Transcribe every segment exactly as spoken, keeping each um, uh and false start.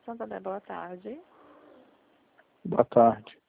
Santander, boa tarde. Boa tarde.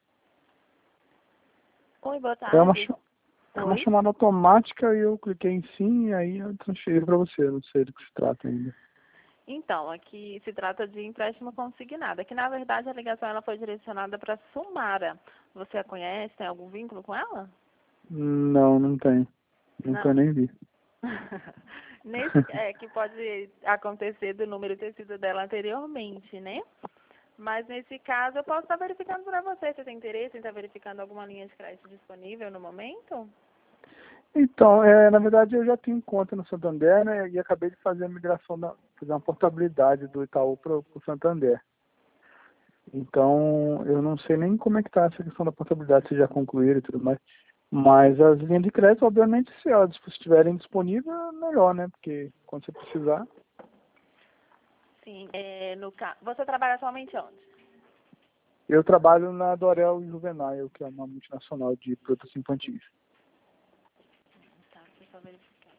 Oi, boa É uma, tarde. cha- é uma Oi? chamada automática e eu cliquei em sim e aí eu transferi para você. Não sei do que se trata ainda. Então, aqui se trata de empréstimo consignado. Aqui, na verdade, a ligação ela foi direcionada para Sumara. Você a conhece? Tem algum vínculo com ela? Não, não tem. Nunca Não. nem vi. Nesse, é, que pode acontecer do número ter sido dela anteriormente, né? Mas nesse caso, eu posso estar verificando para você. Você tem interesse em estar verificando alguma linha de crédito disponível no momento? Então, é, na verdade eu já tenho conta no Santander, né? E acabei de fazer a migração, da, fazer uma portabilidade do Itaú para o Santander. Então, eu não sei nem como é que está essa questão da portabilidade, se já concluíram e tudo mais. Mas as linhas de crédito, obviamente, se elas estiverem disponíveis, é melhor, né? Porque quando você precisar. Sim. É, no ca... Você trabalha atualmente onde? Eu trabalho na Dorel Juvenile, que é uma multinacional de produtos infantis. Tá, deixa eu só verificar.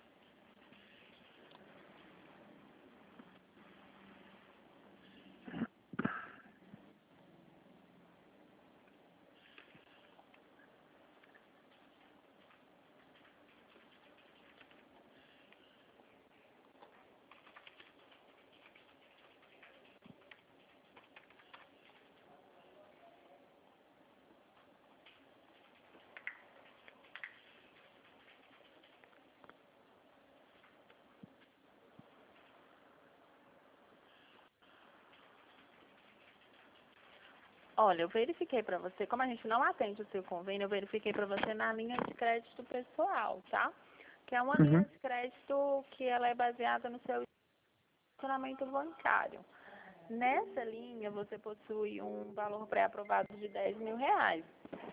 Olha, eu verifiquei para você, como a gente não atende o seu convênio, eu verifiquei para você na linha de crédito pessoal, tá? Que é uma linha Uhum. de crédito que ela é baseada no seu funcionamento bancário. Nessa linha, você possui um valor pré-aprovado de dez mil reais.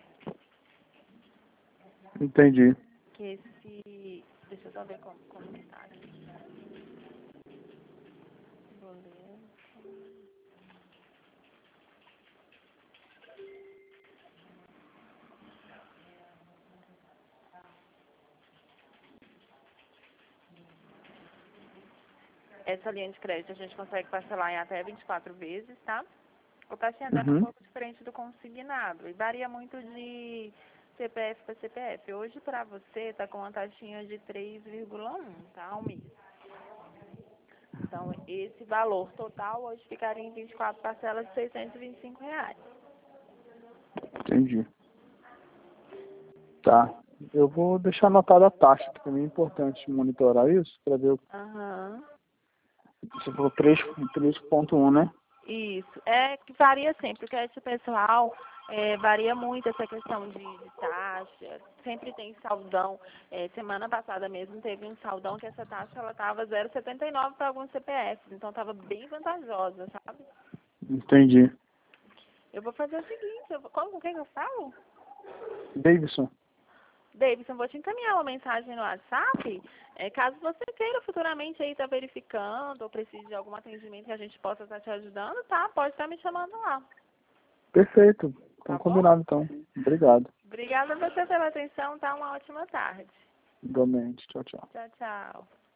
Entendi. Que esse... Deixa eu só ver como, como que tá aqui. Boleto. Essa linha de crédito a gente consegue parcelar em até vinte e quatro vezes, tá? O taxinha dela é um Uhum. pouco diferente do consignado e varia muito de C P F para C P F. Hoje, para você, tá com uma taxinha de três vírgula um, tá? Ao mês. Então, esse valor total hoje ficaria em vinte e quatro parcelas de seiscentos e vinte e cinco reais. Entendi. Tá. Eu vou deixar anotada a taxa, que também é importante monitorar isso, para ver o Aham. que você falou três ponto um, né? Isso. É que varia sempre, porque esse pessoal é, varia muito essa questão de, de taxa. Sempre tem saldão. É, semana passada mesmo teve um saldão que essa taxa ela estava zero vírgula setenta e nove para alguns C P Fs. Então estava bem vantajosa, sabe? Entendi. Eu vou fazer o seguinte, eu vou, como, com quem que eu falo? Davidson. Davidson, vou te encaminhar uma mensagem no WhatsApp. É, caso você queira futuramente aí estar verificando ou precise de algum atendimento que a gente possa estar te ajudando, tá? Pode estar me chamando lá, Perfeito. Então, tá bom? combinado, então. Obrigado. Obrigada a você pela atenção, tá? Uma ótima tarde. Igualmente. Tchau, tchau. Tchau, tchau.